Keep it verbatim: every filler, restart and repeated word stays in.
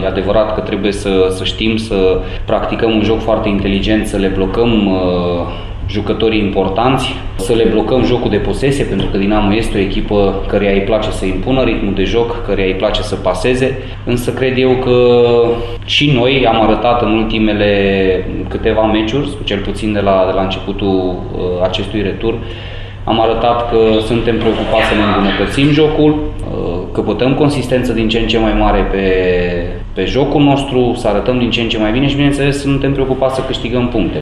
E adevărat că trebuie să, să știm să practicăm un joc foarte inteligent, să le blocăm uh, jucătorii importanți, să le blocăm jocul de posesie, pentru că Dinamo este o echipă căreia îi place să impună ritmul de joc, căreia îi place să paseze, însă cred eu că și noi am arătat în ultimele câteva meciuri, cel puțin de la, de la începutul uh, acestui retur, am arătat că suntem preocupați să ne îmbunătățim jocul, căpătăm consistență din ce în ce mai mare pe, pe jocul nostru, să arătăm din ce în ce mai bine și, bineînțeles, suntem preocupați să câștigăm puncte.